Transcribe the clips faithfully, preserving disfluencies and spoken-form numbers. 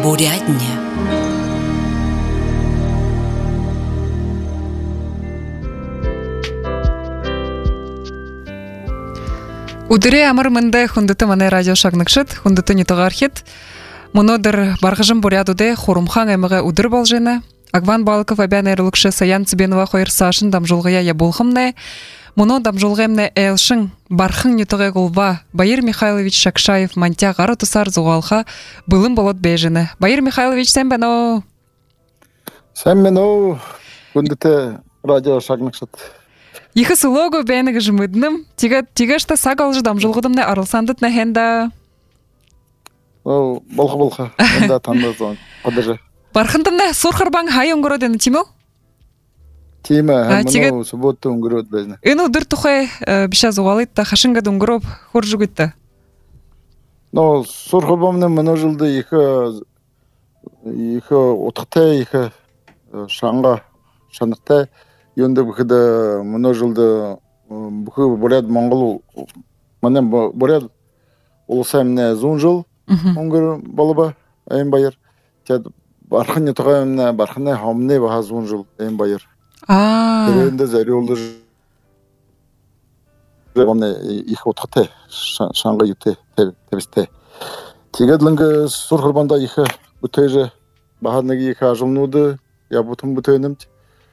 Бурятня. Удыре амыр мындай хундыты мане радио шагныкшыт, хундыты нитогархит. Монодыр баргыжым бурядуде хорумхан эмыгы удыр болжена. Агван Балков обян эрлыкшы Саян Цыбенова хойр сашын дамжулгая я булхымне. Моно дамжулгемне элшын бархын нитогэ гулба Баир Михайлович Шакшаев мантя гары тусар зугалха былым болот бежене. Баир Михайлович сен бено. Сен бено хундыты радио шагныкшыт. Ихы сулого бәнеге жымыдным. Тига тигашта сагалжы дамжулгыдымне арылсандыт нахенда. О, болха-болха. Энда тандызон. Подержи. Бархындымне сурхарбан хай оңгороден тимо? Тима, моно субботу оңгород безне. Эну дыр тухай биша зугалыт та хашынга доңгороп хоржугытта. Но сурхарбамны моно жылды ихы ихы отыкта ихы шанга шаныкта Йонда бухыда моно жылды бухы буряд Монгол мане буряд улсамне зун жыл оңгор балыба айын байыр. Тед бархын нетогамне бархыны хамне баха зун жыл айын байыр. А. Теренде зарёлды жамне их отхте шанга юте тебесте. Тигадлынга сурхурбанда ихы бүтөжө баханныгы ихы ажылнуды я бутун бүтөнүмт.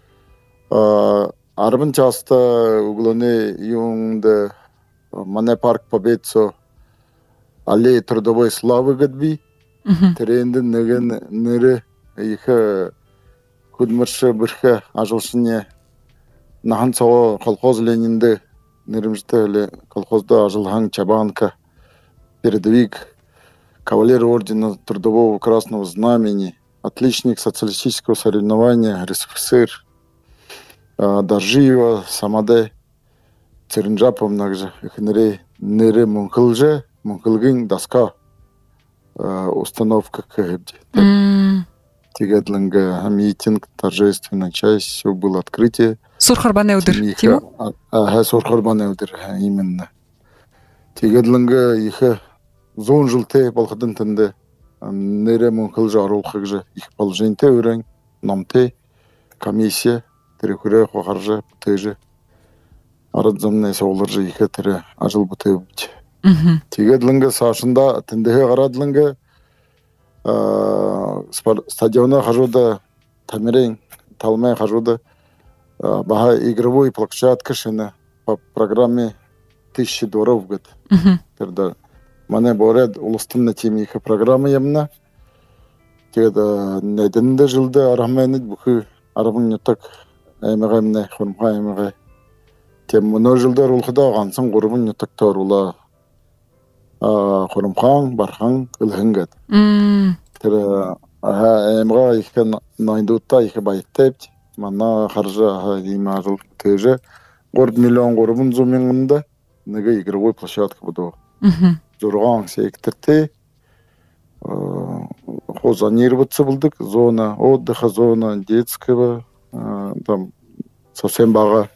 Арбын часто углоне юнда мане парк Победцо аллея трудовой славы гадби теренде неген ныры ихе кудмыршы бирхе ажылшыне нахан сого колхоз Ленинде нырымжты колхозда ажылхан Чабанка передовик кавалер ордена Трудового Красного Знамени, отличник социалистического соревнования РСФСР Даржиева, Самаде, Церенджапом нагже, ихнере нере мункылже, мункылгын доска установка кэбди. Тигадлынга митинг, торжественная часть, все было открытие. Сурхарбан эудыр, тимо? Ага, Сурхарбан эудыр, именно. Тигадлынга ихе зон жылте балхадын тынды, нере мункылжа арулхыгже, их положенте өрен, намте, комиссия, Терекуре хохаржа бүтөжө арадзамне сооларжа ихе тере ажыл бүтө бут. Тигадлынга сашында тендеге карадлынга стадиона хажуда тамирен талмай хажуда баха игровой площадка шина по программе тысячи долларов в год. Терда мане боред улустунна теми ихе программа ямна. Тегда неденде жылда арахменит бухы арабын нютак Эмэгэмне хурмха эмэгэ тем моно жылдар улхыда гансын гурбун нутактар ула хурмхан бархан ылхынгат тэр эмэгэ ихкен найдутта их байтеп мана харжа имажыл тэжэ горд миллион гурбун зумингында неге игровой площадка буду зурган секторте хозанироваться булдык зона отдыха зона детского там совсем бага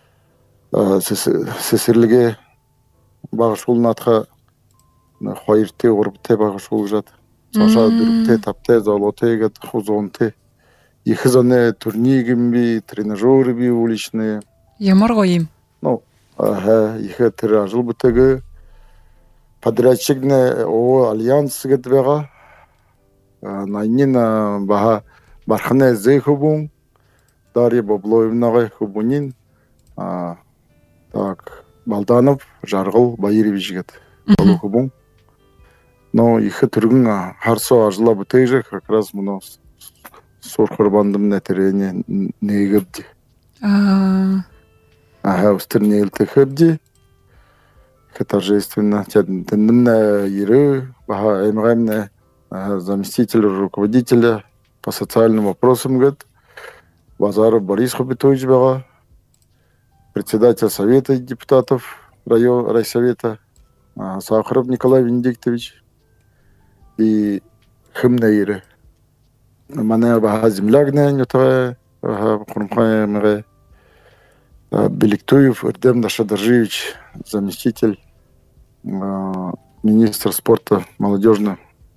сесирлиге багышулнатха хайрте урбте багышул жат саша дүркте тапте золоте гат хузонте ихзане турнигимби тренажеры уличные ямар гоим ну ага ихе тиражыл бутеге подрядчикне о альянс гетбега найнина бага бархане зехубун Дарья Баблоевна Хубунин, а, так, Балданов, Жаргал, Баирович гет, Балухубун. Но их тургун харсо ажла бутейже как раз муно сурхарбандым на терене негебди. А. Ага, устернел техебди. Торжественно. Тендемна иры, баха эмгэмне заместитель руководителя по социальным вопросам гет. Базаров Борис Хубитович бага, председатель Совета депутатов район, райсовета, Сахаров Николай Венедиктович и Хымнаиры. Мане бага землягне, нютая, хурмхая мре, Беликтуев Эрдем Дашадаржевич, заместитель министр спорта, молодежного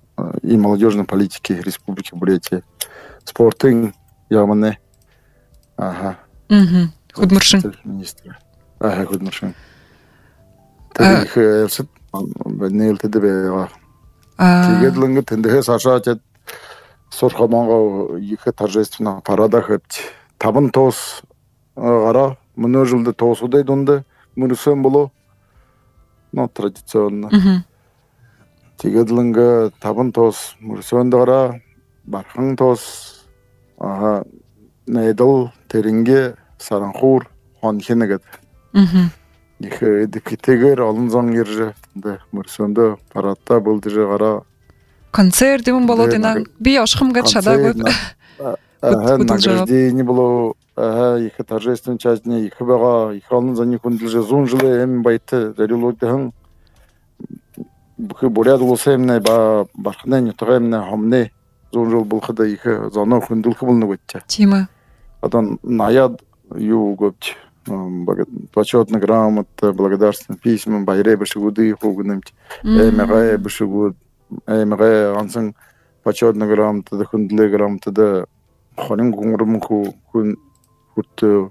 и молодежной политики Республики Бурятия. Спортың яманы. Ага. Мгм. Худмуршин. Министр. Ага, худмуршин. Тарих элсет нелтеде бе. Тигедлинге тендеге сашачет сорхаманга екі торжественно парада хепт. Табын тос гара мына жылды тосудай донды мурсен боло. Но традиционно. Тигедлинге табын тос мурсен дара бархан тос ага нейдл теринге саранхур ханхенегет. Мгм. Их дикитегер алын заңгерже да мурсенде парадта болды же гара Концерт демон болотина би ашхым гат шада гып. Ага, награждение было, ага, их торжественная часть дня, их бага, их алын за них кундилже зун жылы эм байты зарилогдыгын. Бухы буряд болса эмне ба бархне нютга эмне хамне зун жыл булхыда их зана кундилхы булны гытча. Тима. Адан наяд ю гопч. Почетная грамота, благодарственные письма, байре башигуды хугнымч. Эмеге башигуд, эмеге ансың почетная грамота, да хундлы грамота, да ханин гуңрымку хун хутты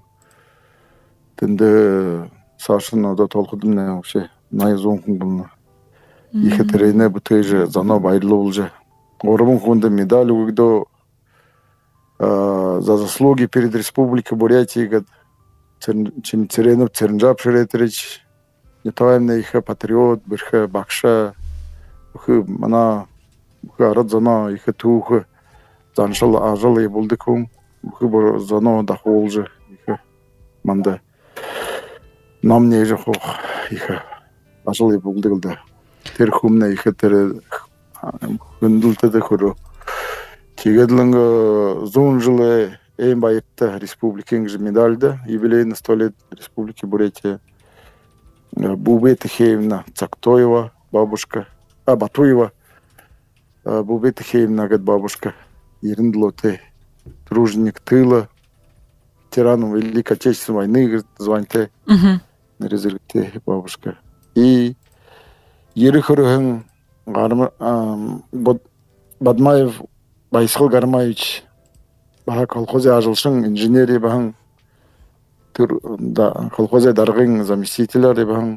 тенде сашына да толкудымне вообще найзон хунгулна. Их терейне бутыжы зана байрлы болжы. Горымын хунда медаль угдо за заслуги перед Республикой Бурятия. Церенов Церенжап Шеретрич, нетаемный их патриот, бирха бакша, бухы мана, бухы арад зана их тухы, заншал ажал и булдыкум, бухы бар зана дахолжи их манда. Нам не же хох их ажал и булдыгда. Терхумна их тер хындылтады хуру. Тигедлинга зон жылы эм байытта республиканың же медальда, юбилейный сто лет Республики Бурятия. Бубе Тихеевна Цактоева, бабушка, а, Батуева, Бубе Тихеевна, говорит, бабушка, Ериндлоте, труженик тыла, ветераном Великой Отечественной войны, говорит, звоньте, на резервте, бабушка. И Ерихорыгын Бадмаев Байсхал Гармаевич, баха колхозе ажылшың инженерия бахан да колхозе даргын заместителя бахан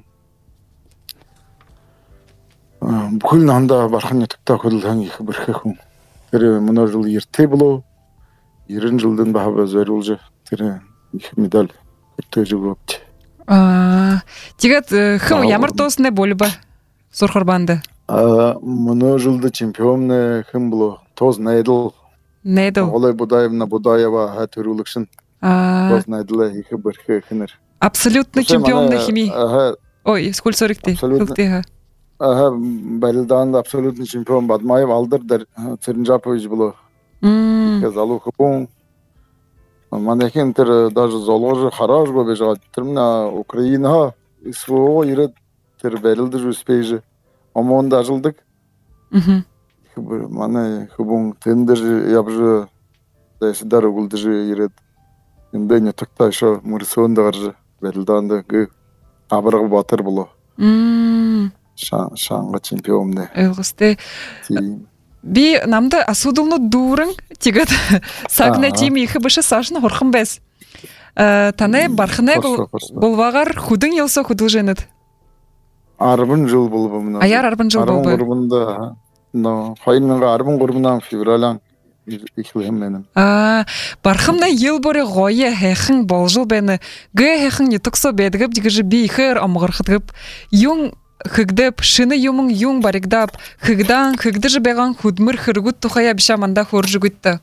бүкіл нанда бархан ютукта көлдөн их бирхехун тере мына жыл ерте боло ерин жылдын баха зөр болжу тере их медаль өтө жогопчу. А тигет хым ямар тосне болба сорхорбанды. А мына жылды чемпионне хым боло тоз найдыл. Нейдл. Олай Будаевна Будаева хатырулыкшын. Тоз найдыла их бирхе хинер. Абсолютно чемпион на химии. Ага. Ой, сколько сорок ты? Абсолютно. Ага, Барилдан абсолютный чемпион Бадмаев алдыр Церенжапович было. Мм. Залу хупун. Манекин тер даже заложи хараж го бежать. Термина Украина СВО ирет тер берилди успейже. Омон дажылдык. Мгм. Мане хубун тендер ябжы дайсыдар угулдыжы ирет. Инде не токта шо мурсонда гаржы берилданда гы абыргы батыр боло. Мм. Шаңга чемпионде. Элгысты. Би намда асудулну дурын тигет сагна тими их бышы сашны хорхым бес. Тане бархне болвагар худын елса худылженет. Арбын жыл болбу мына. Аяр арбын жыл болбу. Арбында но хайнга арбын горбунан февралан ихлем менен. А бархымна ел боре гое хехин болжул бени ге хехин ютуксо бедгеп дигежи би хер амгырхытып юң хыгдеп шыны юмың юң баригдап хыгдан хыгдыжы беган худмыр хыргут тухая бишаманда хоржугутта.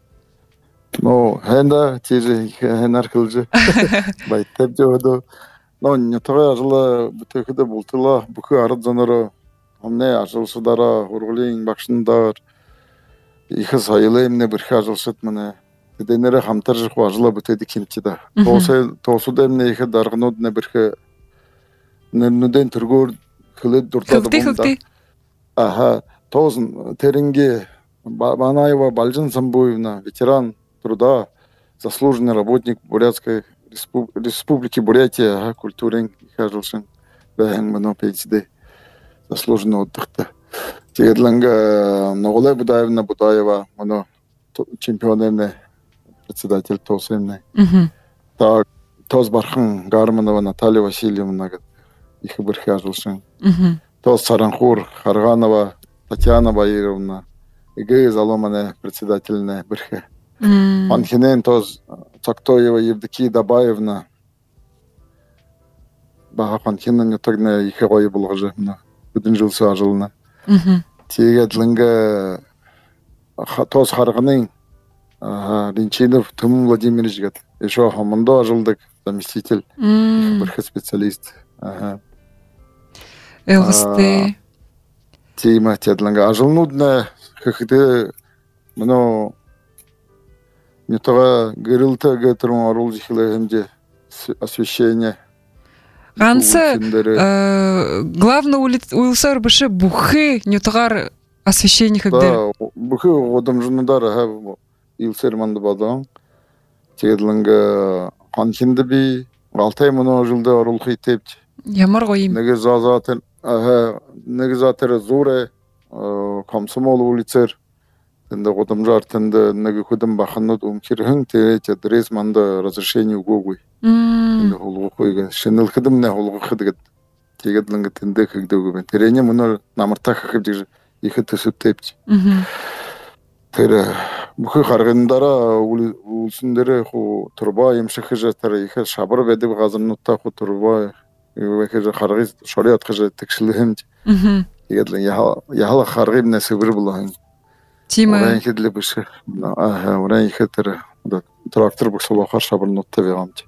Но хенда тиже хенар кылжы. Байтеп жодо. Но не тога жылы бүтекде бултыла бүкү арыт жанары Omne ажылсыдара, ургулин бакшындар. Ихы сайылы эмне бір ажылсыт міне. Денере хамтар жық важыла бүтеді кемтіда. Тоосуда эмне ихы дарғынудына бірхі нөнден түргөр хылы дұртады бұнда. Хылты, хылты. Аха, тоозын теринге Банаева Бальжин Самбуевна, ветеран труда, заслуженный работник Бурятской Республики Бурятия, культурен их ажылшын. Бәйін мұны пейсіде. Заслуженно отдыхта. Тегланга Ноголе Будаевна Будаева, оно чемпионерный председатель Тосемный. Так, Тоз Бархан Гарманова Наталья Васильевна, их бирхе ажылшын. Тоз Саранхур Харганова Татьяна Баировна, Игы Заломане председательная бирхе. Анхинен Тоз Цактоева Евдокия Дабаевна, Баха Анхинен Ютагна их гой булгажы, бүтін жыл ажылына. Тегланга Тоз Харганың Линчинов Тым Владимирович гад. Еще Хамондо ажылдык, заместитель, бирхе специалист. Элгысты. Тима тедланга ажылнудна хыхты мно не тога гырылта гетрон арул жихлегенде освещение. Гансы главный улсар бышы бухы не тогар освещение хыгдер. Да, бухы одам жундар ха илсер манды бадам. Тедланга ханхинде би алтай мно жылда арул хитеп. Ямар гоим. Неге зазатен ага неге затер зуре комсомол улицер тенде одам жартенде неге кудам баханнут умкирхын терете дрес манда разрешение угогуй. Тенде холгу койга шенел кыдым не холгу кыдыгыт. Тегедланга тенде кыгдыгы терене мно намырта кыгдыгы ихе төсөптепчи. Тере бухы харгындара улсундере ху турба емшихы жатары ихе шабыр бедип газырнутта ху турба وكذا خارجي شريط كذا تكسلهم يقول يا يا هلا خارجي من سبر بالله تيما وراي كده بس اه وراي كتر تراكتور بكسل آخر شبر نطة بيعمتي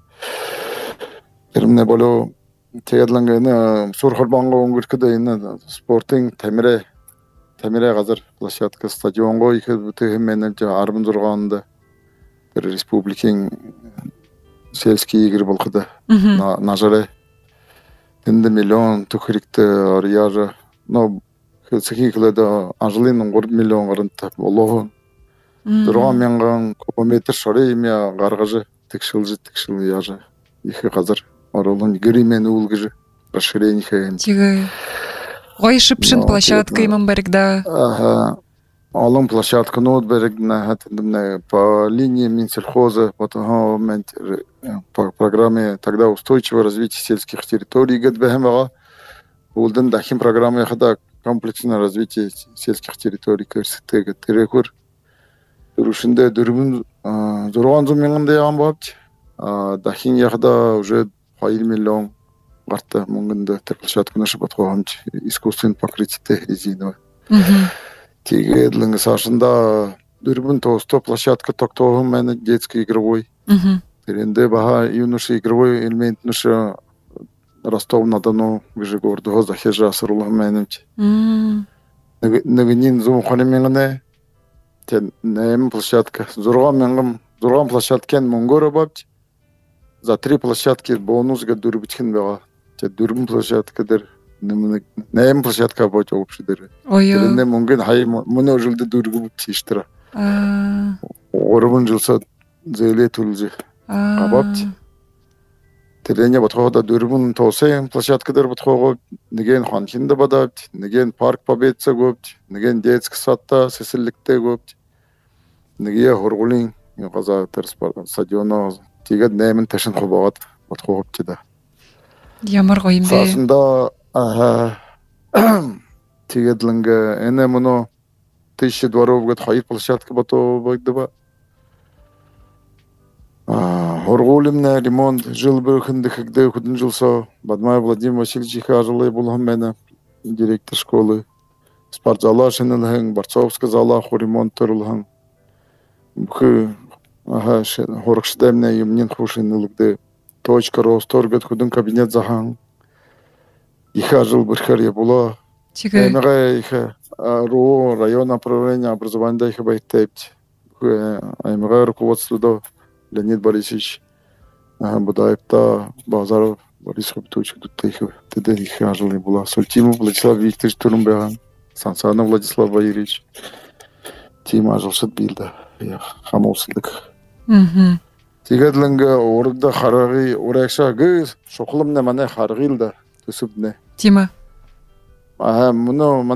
كرمنا بالو تيادلنگ إنه سور خربانگو اونگر كده إنه سپورتینگ تمره تمره غزر بلاشات كاستاديونگو يكد بتهم من جا عربن زرقانده در ريسبوبليكين سيلسكي يجري بالخده ناجره Тенде миллион төхрикте арияжа но сехикледа Анжелинның гор миллион гарынта болого. Дурган мянган километр шары имя гаргажы текшилжи текшил яжа. Ихе казыр оролун гримен улгыжы расширение хэм. Тиге гойшипшин площадка имам берегда. Ага. Алым площадка нот берегна хатындымна по линии Минсельхоза потом момент по программе тогда устойчивого развития сельских территорий ГДБХМА. Улден дахим программе хада комплексное развитие сельских территорий көрсетеге терекур. Рушинде дөрбүн зурган зумеңде амбапт. Дахин яхда уже пять миллион гарта мунгында площадка наша подхожамч искусственное покрытие резиновое. Тегланга сашында дөрбүн тосто площадка токтогым мен детский игровой. Теренде баха юноши игровой элемент нуша Ростов-на-Дону где городо захежа сырулам менч. Нагнин зум ханемеңне тен нем площадка зурган менгем зурган площадкен монгора бапт. За три площадки бонусга дөрбүткен бага. Те дөрбүн площадкадыр нем площадка бочо общидер. Теренде мунген хай муну жылды дөргү тиштира. Орбун жылса зеле тулжи. Абапт. Терене батхода дөрбүн тосе площадкадыр батхого неген ханхинде бадапт, неген парк победца гопт, неген детский садта сесилlikte гопт. Неге хоргулин каза терспорт стадионо тигет немен ташын хобогат батхогопт да. Ямар гоимбе. Сасында ага тигедлинга эне муну тысяча дворов год хайр площадка бато багдыба. Хоргулимна ремонт жыл бөхүндө хэгдэ худын жылсо Бадмай Владимир Васильевич хажылы булган мене директор школы спортзала шенелхэн Барцовска зала ремонт турулхан бухы ага хоргшдемне юмнин хушинылыгды точка росторгат худын кабинет захан иха жыл бирхер була эмеге иха ру район управления образования иха байтепт эмеге руководстводо Леонид Борисович Будаевта Базаров Борис Хабитович Дутейхов теде иха жыл була Сультимов Владислав Викторович Турумбян Сансанов Владислав Валерьевич Тима жылшыт билді хамаусыздык тигедлинга орда харагы оракша гыз шоқлым не мане харгылда төсүбне Тима а муну мане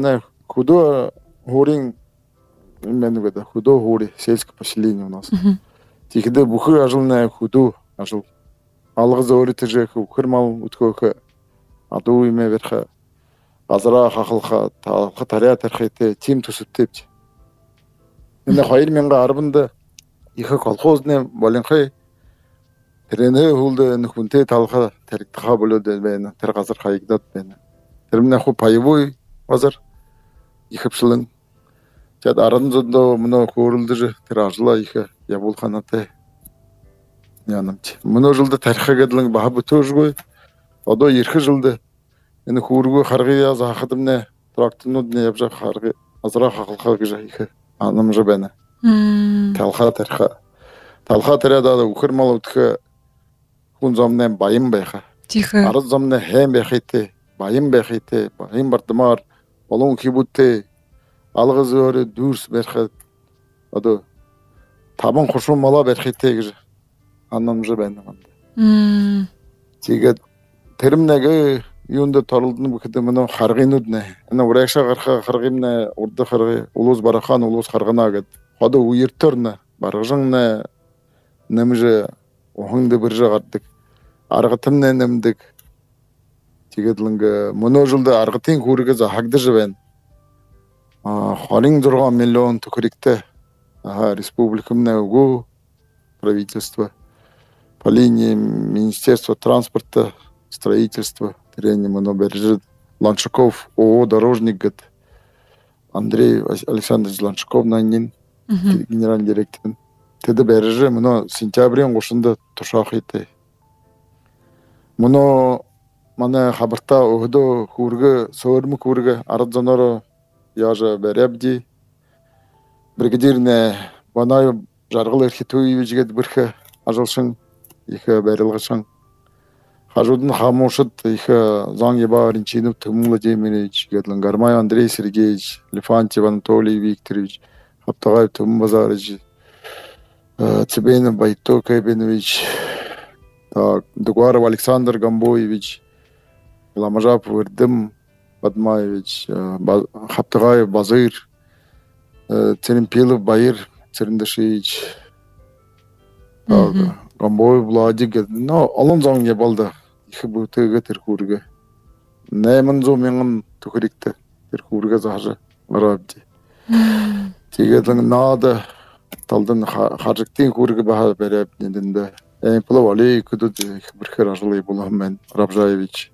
худо хорин именно это худо хори сельское поселение у нас. Тихде бухы ажылная худо ажыл. Алгы зори тежек ухырмал уткока аду име верха азра хахылха талха таря тархете тим тусуттепти. Инде хайыр менга арбында ихе колхозне боленхай Трене хулда нхунте талха терктха болоды бена тер газар хайгдат бена. Термне ху паевой азар ихепшилен. Жад аранзондо мына көрүлдү тер ажла ихе я булханате. Янамчы. Мына жылда тарихага дилин баха бүтөжгөй. Одо эрхи жылда эни хүргө харгыя захадымне трактынудне япжа харгы азра хакылха гыжа ихе анымжы бена. Талха тарха. Талха терада ухырмал утха Kun zamnen bayım beha. Тихо. Arız zamnen hem behite, bayım behite, bayım bartmar, olun kibutte, algız öre dürs berhat. Adı taban koşun mala berhite gir. Anlamıca ben de. Hmm. Tiget terimnege yunda tarıldığını bu kadımını hargınud ne? Ana uğraşa garha hargım ne? Orada hargı ulus barakan ulus hargına gid. Hadi uyurtur ne? Barajın ne? Nemje ohunda bir jagattık. Аргытымнен немдик. Тигедлинге мына жылда аргытын хүрге захагды жыбен. А халин дурган миллион тукрикте. Ага, республикамне угу правительство по линии Министерства транспорта, строительства, трени мына бержит Ланшаков ООО дорожник гет. Андрей Александрович Ланшаков нанин генеральный директор. Теде берже мына сентябрьен кошунда тушак ите. Муно мана хабарта охдо хүргэ сөрмө хүргэ арзаноро яжа беребди бригадирне банай жаргыл эрхитүүжгээд бирхэ ажалшын ихэ барилгашын хажуудын хамушд ихэ зан ебарын чинов тумла демирич гэдлэн Гармай Андрей Сергеевич Лефантьев Анатолий Викторович Хаптагай Тумбазарыч Цыбенов Байто Кайбенович Так, Дугуаров Александр Гамбоевич, Ламажап Вердым Бадмаевич, Хаптагаев Базыр, Церемпилов Баир Церендашевич, Гамбоев Владик, но алон зон не балда, их бы ты теркурга. Найман зо менгам тухрикте теркурга захажа арабди. Тигетлен нада талдан харжыктын курга баха береп ненденде. Эмплов Алей кудут бирхер ажлый булам мен Рабжаевич.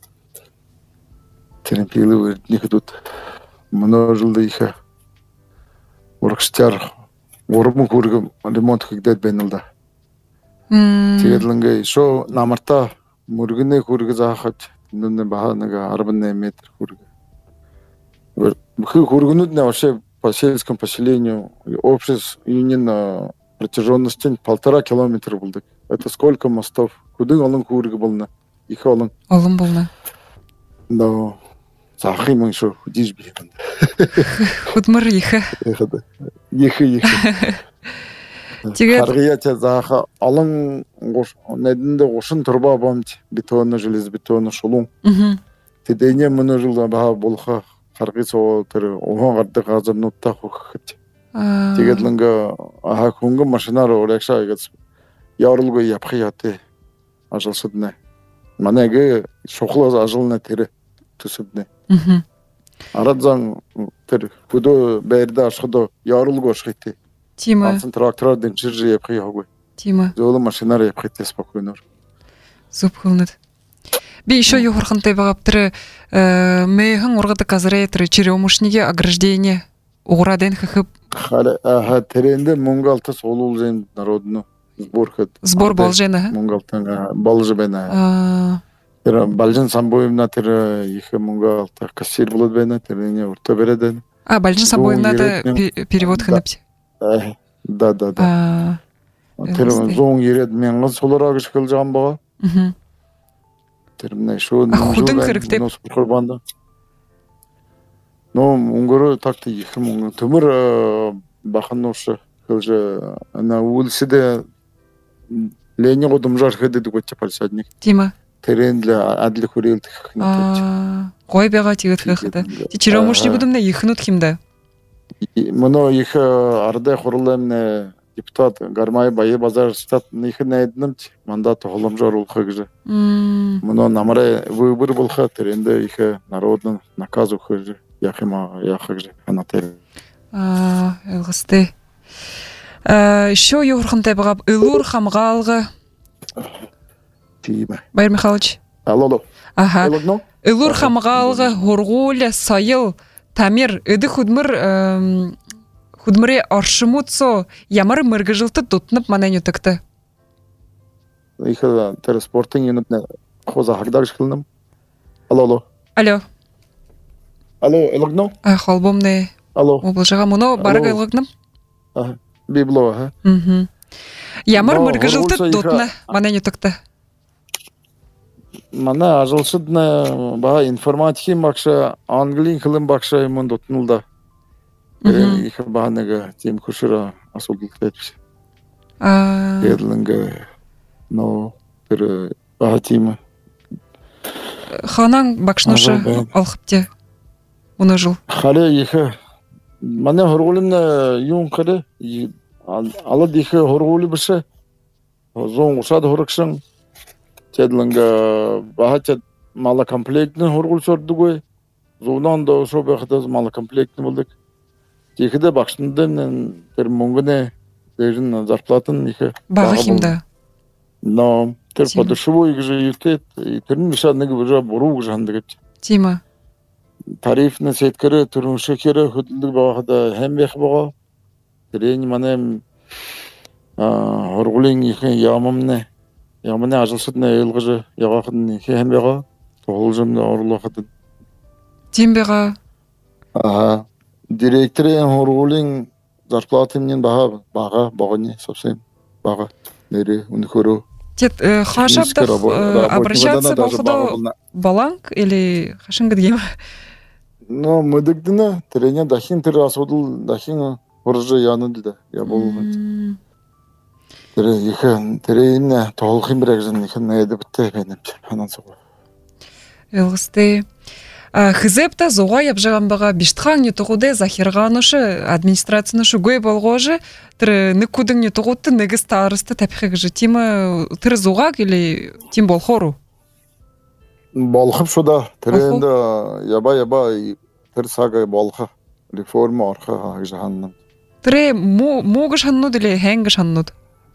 Теремпилы никудут. Мына жылда ихе уркштар урму кургы ремонт хигдет бенилда. Тигедлинге шо намарта мургыны кургы захат нунне баханага арбанне метр кургы. Бхы кургынут не вообще по сельскому поселению общество именно протяженностью полтора километра булдык. Это сколько мостов? Куды олың кургы болна? Ихе олың. Олың болна. Да. Захи мөн шо диж би. Худмыр ихе. Ихе ихе. Тигет. Харгыяча заха олың гош нединде гошын турба бамт бетонны железобетонны шулун. Тедене мына жылда баха болха харгы со төр оған гарды газырнутта хохт. Тигетлинге аха күнгө машинар орекша гets Ярылгы япхияты ажылсыдны. Манеге шоқлаз ажылны тері түсідні. Арадзан тір күді бәрді ашқыды ярылгы ашқыйты. Тима. Ансын тракторардың жыржы япхия ғой. Тима. Золы машинар япхийты спокойнор. Зуп қылынады. Би еще юхырхынтай бағап тірі мэйхің орғады казырейтірі черемушниге ограждение уғыраден хықып. Аха теренде мұнгалты солул жайын народыны. Сбор хат. Сбор Балжена. Мунгалта Балжена. Тера Балжен Самбоевна тера ихе мунгалта кассир булат бена терене урта береден. А Балжен Самбоевна это перевод ханапти. Да, да, да. Тера зон еред мен соларак шкыл жан бага. Термне шо худын кырыктеп. Курбанда. Но унгору такты ихе мун төмөр баханношы кылжа ана улсиде Ленин годым жар хеде деготча пальсадник. Тима. теренле адлы хүрээлт Аа, гой байгаа тэгээд хэхэ. Чи чиромушни гудамна ихнут химда. Моно их арда хурлын депутат Гармай Бае базар штат ихнэ найднамч мандат холомжор улхаг же. Моно намаре выбор булха теренде их народный наказ ухаж яхима яхаг же анатер. Аа, элгсте. Э, еще юрхантай багап ылур хамгаалга. Тима. Байр Михайлович. Алло, алло. Ага. Ылур хамгаалга хургуля сайыл тамир эди худмыр худмыре аршымутсо ямар мыргыжылты тутнып манайню тыкты. Их транспортын юнитне хоза хагдагыш кылдым. Алло, алло. Алло. Алло, элгно? А холбомне. Алло. Облжага муно барга элгным. Ага. Библо, ага. Мм. Ямар мыргыжылты тутна манайню тыкты. Мана ажылшыдна ба информатики макша англин кылым бакша мун дотнулда. Их баанага тем кушура асулдылтетпиш. А. Эдлинга но тэр баатима. Ханан бакшноша алхыпте. Уны жыл. Хале ихе мана хоргулын юн кале ала дихе хоргули бише. Зон усад хоркшын Тедлинга бахачат мала комплектный хоргул сордугой. Зонан да ошо бахатаз мала комплектный болдук. Тихиде бакшындан тэр мөнгөне дэрин зарплатын ихе. Бага химда. Но тэр подушевой гже ютет и тэрн мишад нэг бужа буруу гже хандагт. Тима. Тарифны сеткере түрүн шекере хөдөлдөг багада хэм бэх бага. Тэрэн манем а хоргулын ихе ямамне Ямане ажылшыдна элгыжы ягахын хэм бага. Толжымны орлохатын. Тимбега. Ага. Директоры хоргулын зарплатымнен бага бага багыны совсем бага нере унхору. Тет хашабда обращаться болсо баланг или хашингдгем. Но мыдыгдына трене дахин тер асудул дахин уржы янылды. Я болмады. Тере ихе терейне толхим брэгжин ихе нэдэ битэ бэнэм ханан сого. Элгсте хызепта зуга ябжаган бага биштхан нютугуде захирганушы администрациянышы гой болгожы тер никудың нютугутты негис тарысты тапихыгжы тима тер зугак или тим болхору. Болхып шуда теренде яба яба тер сага болха реформа арха жаһаннам. Тере мо могыш ханнуд или хэнгыш ханнуд.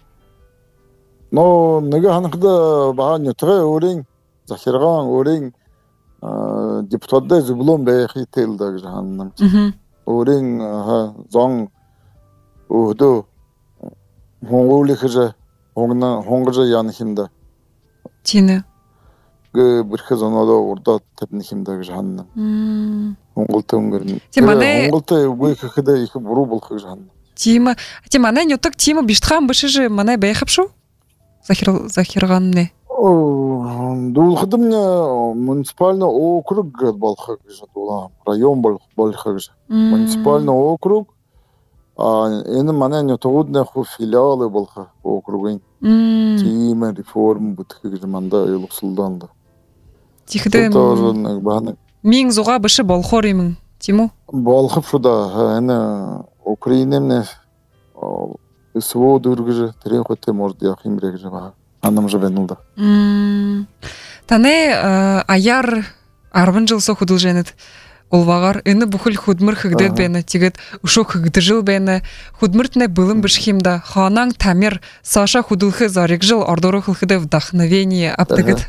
Но нега ханыкда баа нютуга өрин захирган өрин депутатда зублом бэхи телдэг жаһаннам. Өрин ха зон өдө хонгуулихжа хонгна хонгжа янхинда. Тине. 그 бирхазанада орда тапнихимдаг жаһаннам. Монголта өнгөрн. Тимане Монголта үгүй хэхдэ их буруу болох жаһаннам. Тима тимане нютуг тима биштхан бышыжы мане бэхапшу? Захир захирганны. О, дулхадымня муниципальный округ болха жадула район бол болха. Муниципальный округ а эне мане нютугудна ху филиалы болха округын. Тима реформ бутхыг манда елуксулданды. Тихден мин зуга бышы болхор имин тиму болхып шуда эне Украинемне сво дургыжы терен хотте может яхим регже ба анам жабенылда. Тане аяр арвын жыл со худылженет олвагар эне бухыл худмыр хыгдет бене тигет ушок хыгдыжыл бене худмыртне былым бышхимда ханан тамир Саша худылхы зарик жыл ордору хылхыде вдохновение аптыгет.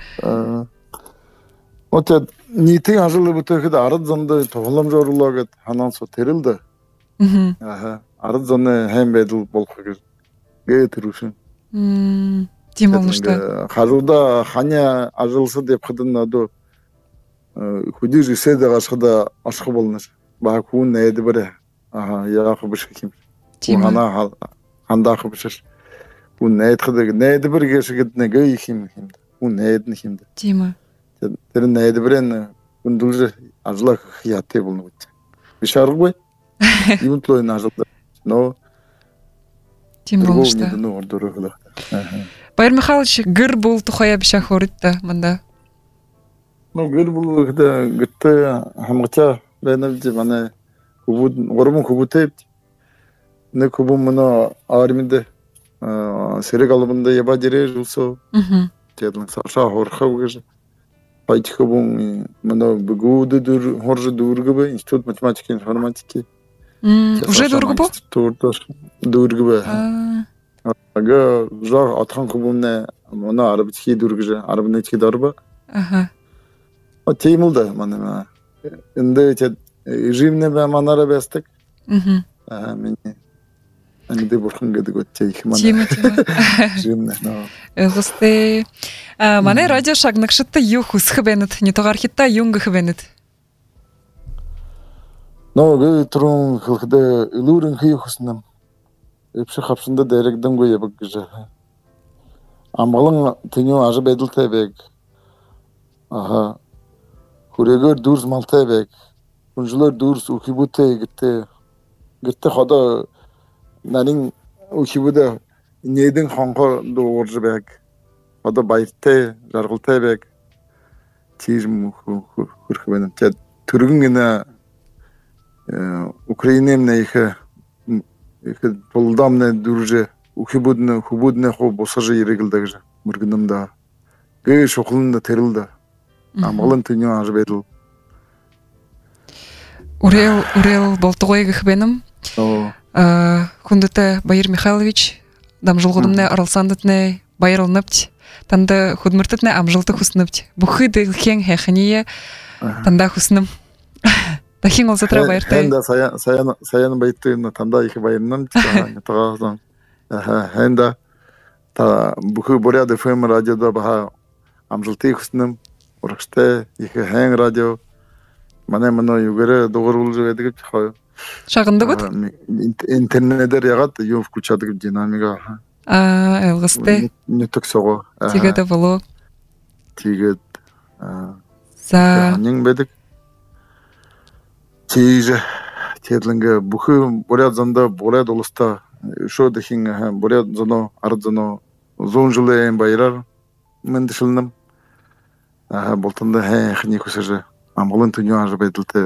Вот нитин ажылы бутыгыд арыд занды тоғылам жорулагыд ханан со терилді. Аха, арыд занды хэм бедил болхыгыр. Гейтірушын. Тим болмышты. Хажуда ханя ажылсы деп қыдын аду худи жиседе ғашқыда ашқы болныш. Ба куын нәйді бірі. Аха, яқы бішкі кем. Хана хандақы бішіш. Куын нәйді қыды. Нәйді бір кешігідіне гей кем. Куын нәйдіні кемді. Тима. Тэрэн найдбрэн ундулж ажлах хяте болну. Бишаргой. Юм плой нажлда. Но тим болмышты. Байыр Михайлович гыр бул тухая бишах хоритта мында. Ну гыр бул гыта гытта хамгача бенавди мана кубуд гормун кубутеп не кубун мына арминде серек алымында яба дере жулсо тедлин саша хорхавгыж пайти кубун мына бгуду дур хоржу дургыбы институт математики информатики уже дургыбы турдаш дургыбы ага жар атхан кубунне мына арабички дургыжы арабнечки дарба ага о теймулда мана инде те режимне ба манара бастык мм а мен Анде бурхан гэдэг үтчих манай. Тийм тийм. Жимнэ нөө. Эстэй а манай радио шагнагштай юу хүсэх бэнэт нэтгээр хитта юнгэх бэнэт. Нөө гэ трун хэлхдэ илүүрэн хийх хүснэм. Эвши хавшинда дэрэгдэнгүй ябг гэж. Амгалан тэню ажи байдалтай бэг. Аха. Хүрээгээр дүрс малтай бэг. Хүнжлэр дүрс үхибүтэй гэтээ. Гэтээ хадаа нарийн үхибүдэ нээдэн хонхор дуурж бэг. Одоо баяртай, жаргалтай бэг. Тийм хүрх байна. Тэд түргэн гэнэ Украинэмнэ их их полдамнэ дүржэ үхибүднэ хүбүднэ хо босажы ирэгэлдэг гэж мөргөнөмдө. Гэ шохлонда тэрэлдэ. Амгалан тэню аж байдал. Урел урел болтогой гэх бэнэм. Оо. А хүндэтэй Байыр Михайлович дамжуулгадымны аралсандытны баярлнапт. Танда худмыртытны амжилты хүснэпт. Бүхий дэлхийн хайхние танда хүснэм. Дахин олзатра баяртай. Хэнда сая саян саян байтын танда их баярнам таагаасан. Аха хэнда та бүхий буряд эф эм радиода баха амжилтыг хүснэм. Урагштай их хэн радио манай манай югээрэ дуурулж байдаг гэж хоо. Шагындагд интернетээр ягаад юу включадаг динамика. Аа элгстэй. Нэтг сого. Тэгээд болоо. Тэгээд аа за нин байдаг. Тийж тэдлэнгэ бүхэн буряд занда буряд улста шоо дахин буряд зано ард зано зүүн жилийн баяраар мэндшилнэм. Аа болтондоо хайхны хүсэж амгалан төнөө аж байдалтай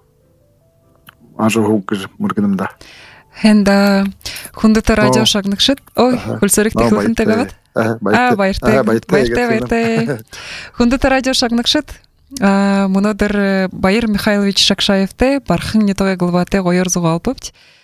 аж хуугж мөргөнөмдө. Хэнда хүндэтэй радио шагнагшд. Ой, хөлсөрөгтэй хөлхөнтэй байгаад. Аа баяртай. Баяртай баяртай. Хүндэтэй радио шагнагшд. Аа мөнөдөр Байыр Михайлович Шакшаевтэй бархан нэтгээ главатай гоёр зугаалбывт.